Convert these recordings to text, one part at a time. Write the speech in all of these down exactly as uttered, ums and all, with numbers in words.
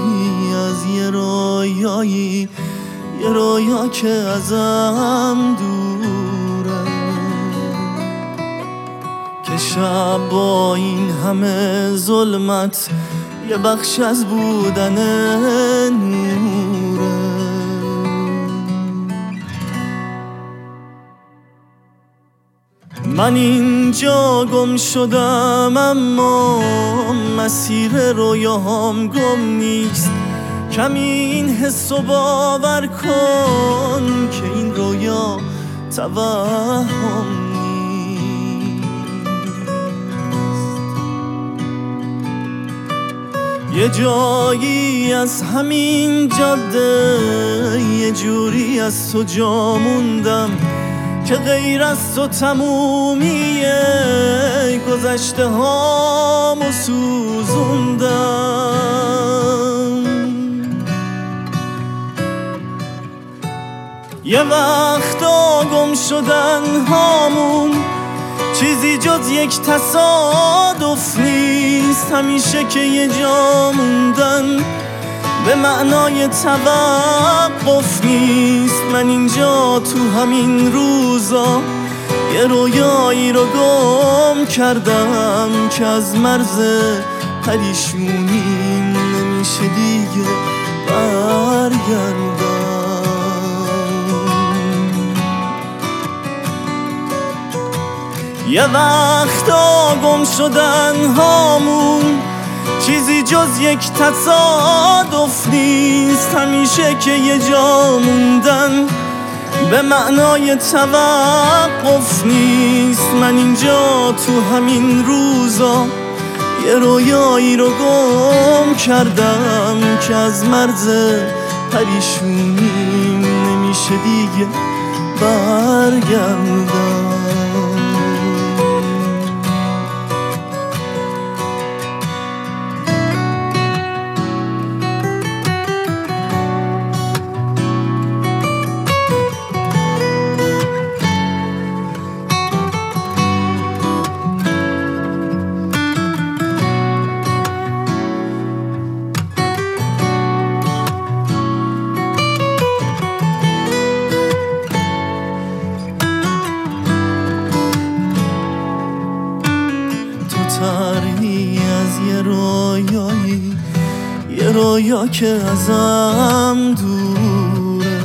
از یه رویایی، یه رویا که ازم دوره، که شب با این همه ظلمت یه بخش از بودن نوره. من اینجا گم شدم اما مسیر رویاهام گم نیست. کمی این حس و باور کن که این رویا توهم نیست. یه جایی از همین جاده یه جوری از تو جا موندم که غیر از تو تمومیه گذشته هامو سوزوندم. یه وقتا گم شدن هامون چیزی جز یک تصادف نیست. همیشه که یه جا موندن به معنای توقف نیست. من اینجا تو همین روزا یه رویایی رو گم کردم که از مرز پریشونیم نمیشه دیگه برگردم. یه وقتا گم شدن هامون چیزی جز یک تصادف نیست. همیشه که یه جا موندن به معنای توقف نیست. من اینجا تو همین روزا یه رویایی رو گم کردم که از مرز پریشونیم نمیشه دیگه برگردم. تری از یه رویایی، یه رویا که ازم دوره،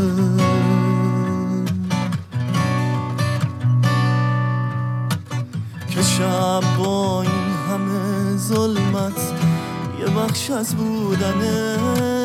که شب با این همه ظلمت یه بخش از بودن